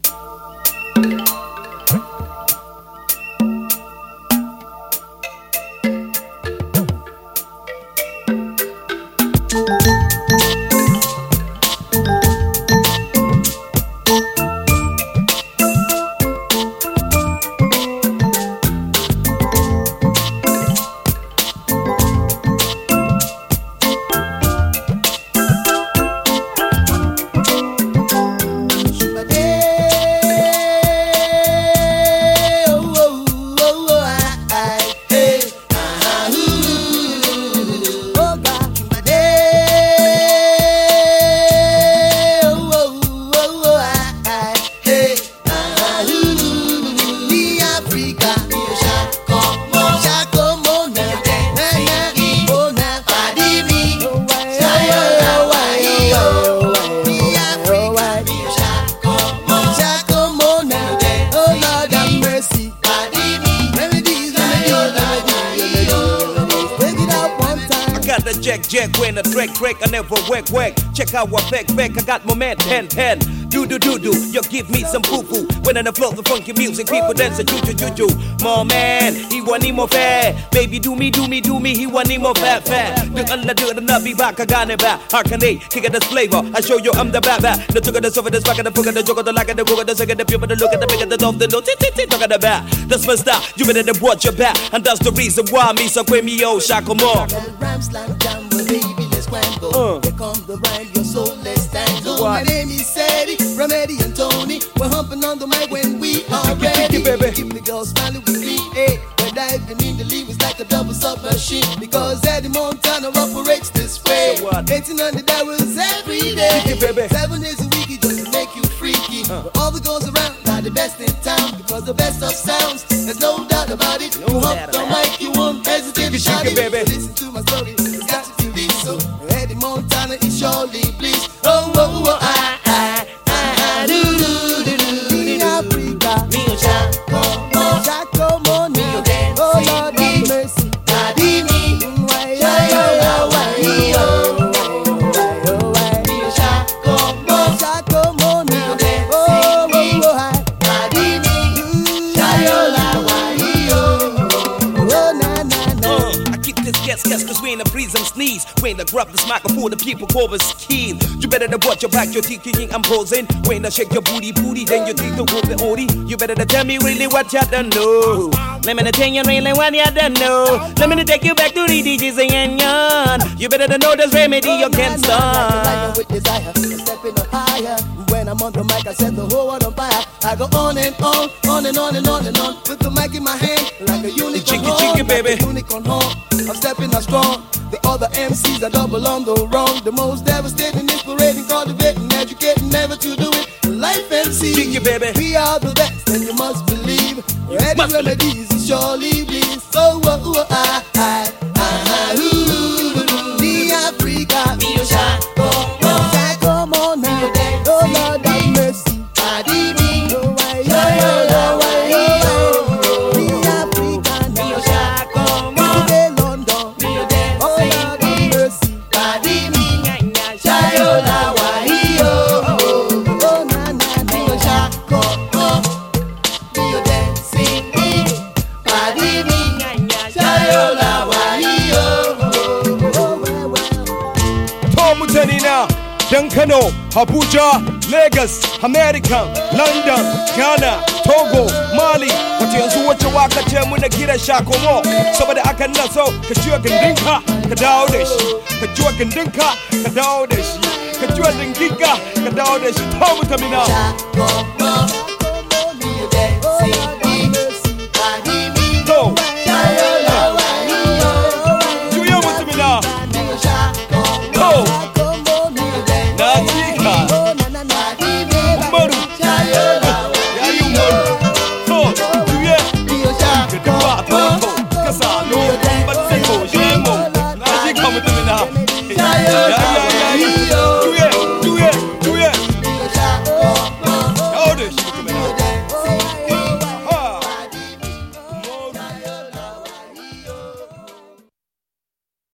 Jack when I break, I never whack. Check out what back, I got my man 10. Do, you give me some poo-poo. When on the floor, the funky music, people dance a juju. More man, he want him more fair. Baby, do me, he want him more fat. Do the nubby back, I got it back. Arcane, kick at this flavor. I show you I'm the bad. The took of the sofa, the spark of the book of the joke of the like of the book of the second, the people, the look at the big of the dog, the no, talk at the back. That's my style, you better than watch your back. And that's the reason why me so quit me, oh, shackle more. Baby, let's scramble. Here come the rhyme, your soul, let's tango. My name is Sadie, Remedy and Tony. We're humping on the mic when we are ready. Keep the girls smiling with me, we're diving in the lead, it's like a double submachine. Because Eddie Montana operates this way. 1800 hours every day. 7 days a week, it just make you freaky. But all the girls around are the best in town. Because the best of sounds, there's no doubt about it. You hump the mic, you won't hesitate to shout it. Listen to my story, it's got to be this. So Eddie Montana is surely pleased. In Africa, Mio Chaco Money, oh Lord have mercy, Adimi, Chaco Money, I keep this guess, cause we ain't a breeze and sneeze. When I grab this microphone, the people call us keen. You better to watch your back, you're thinking I'm posing. When I shake your booty, then you think to hold the Odie. You better to tell me really what you don't know. Let me tell you really what you don't know. Let me take you back to the DJs and yon. You better to know this remedy you can't stop. With desire, stepping up higher. When I'm on the mic, I set the whole world on fire. I go on and on. With the mic in my hand, like a unicorn horn, baby. like a unicorn horn. I'm stepping out strong. The other MCs are double on the wrong. The most devastating, inspirating, cultivating, educating, never to do it. Life MC, baby. We are the best, and you must believe. Eddie Remedies is surely bliss. The Africa, Mio Chaco Money, oh Lord have mercy. Kano, Abuja, Lagos, America, London, Ghana, Togo, Mali. Wace yanzu wace waka ce muna kira Shako Mo. Saboda aka nan so ka ciwo gindinka ka dawo da shi. Ka ciwo gindinka ka dawo da shi. Ka ciwo dinginka ka dawo da shi. To mutamina.